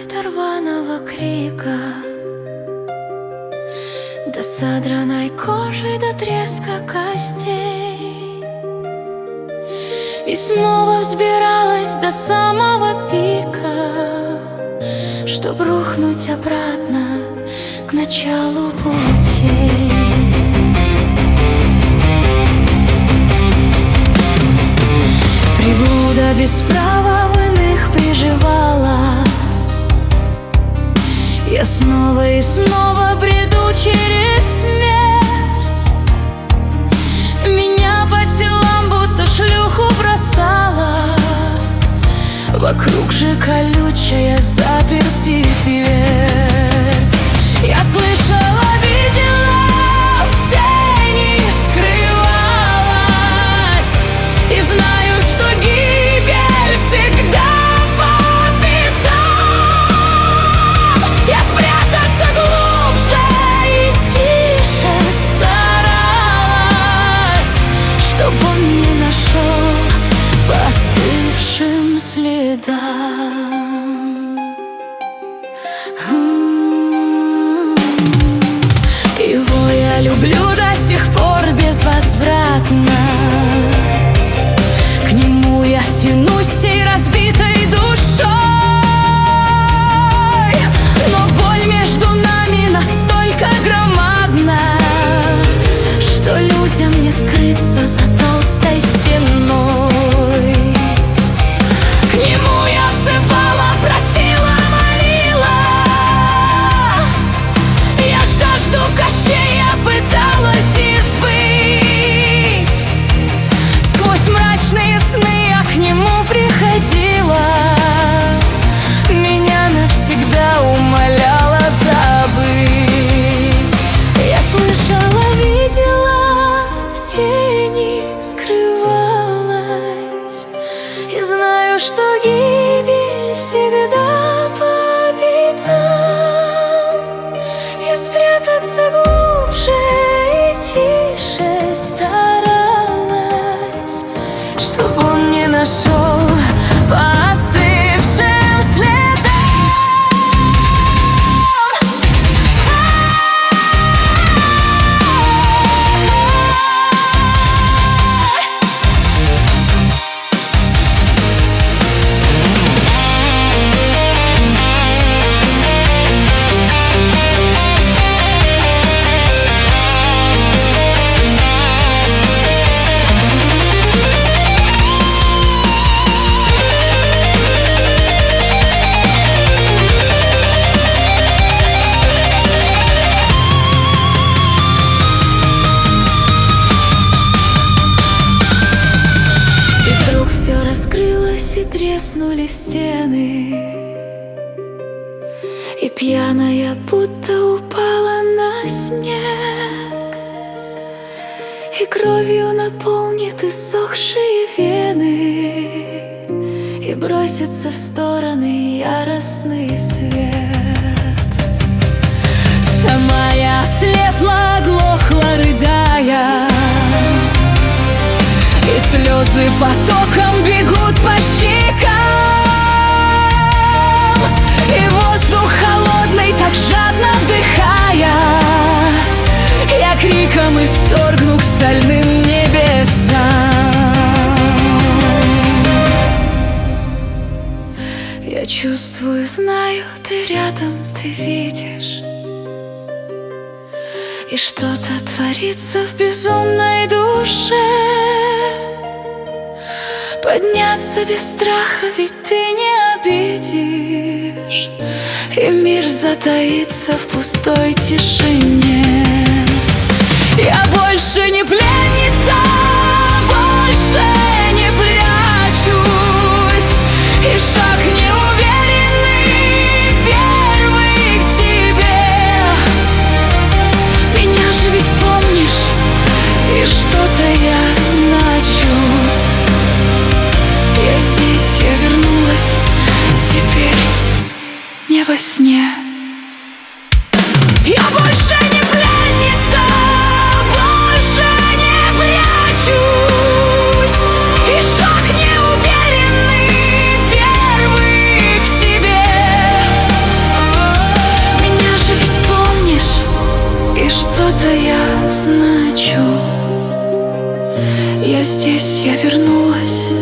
до рваного крика, до содранной кожи, до треска костей. И снова взбиралась до самого пика, чтоб рухнуть обратно к началу пути. Приблуда без права в иных приживала. Я снова и снова бреду через смерть. Меня по телам будто шлюху бросала. Вокруг же колючая заперти твердь. Я слышала, видела, в тени скрывалась. И знаю, что гибель всегда по пятам. Я спрятаться глубже и тише старалась, чтоб он не нашел по остывшим следам. Его я люблю до сих пор безвозвратно. К нему я тянусь всей разбитой душой. Но боль между нами настолько громадна, что людям не скрыться за толстой стеной. К нему я взывала, просила, молила. Я жажду Кощея пыталась избыть. Сквозь мрачные сны я к нему приходила. Меня навсегда умоляла забыть. Я слышала, видела, в тени скрывалась. И знаю, что гибель всегда по пятам. Я спрятаться глубже и тише старалась, чтоб он не нашел по остывшим следам. Раскрылось и треснули стены, и пьяная будто упала на снег, и кровью наполнит иссохшие вены, и бросится в стороны яростный свет. Сама я ослепла, оглохла, рыдая, и слезы потоком бегут по щекам, и воздух холодный так жадно вдыхая, я криком исторгну к стальным небесам. Я чувствую, знаю, ты рядом, ты видишь, и что-то творится в безумной душе. Подняться без страха, ведь ты не обидишь, и мир затаится в пустой тишине. Я больше не пленница, больше не прячусь, и шаг неуверенный, первый к тебе. Меня же ведь помнишь, и что-то я значу. Я здесь, я вернулась, теперь не во сне. Я больше не пленница, больше не прячусь, и шаг неуверенный, первый к тебе. Я здесь, я вернулась.